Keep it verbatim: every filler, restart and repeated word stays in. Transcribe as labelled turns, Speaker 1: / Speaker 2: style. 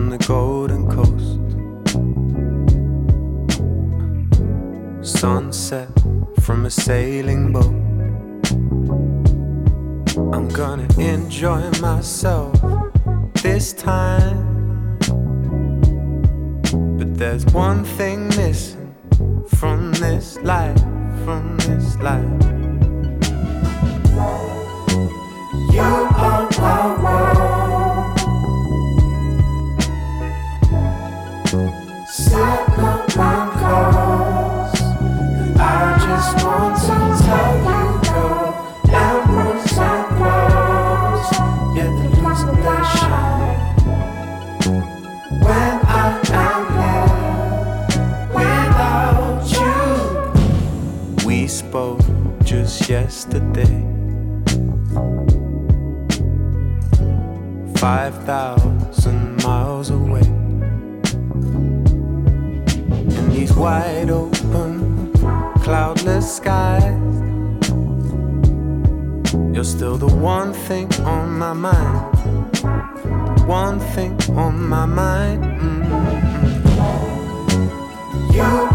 Speaker 1: the Golden Coast. Sunset from a sailing boat. I'm gonna enjoy myself this time. But there's one thing missing from this life, from this life. You are my world. Set up my cause. I just want to tell you, girl, emeralds and pearls, yeah, the losing their shine. When I am here without you. We spoke just yesterday. Five thousand miles away. In these wide open, cloudless skies, you're still the one thing on my mind. One thing on my mind. Mm-hmm. You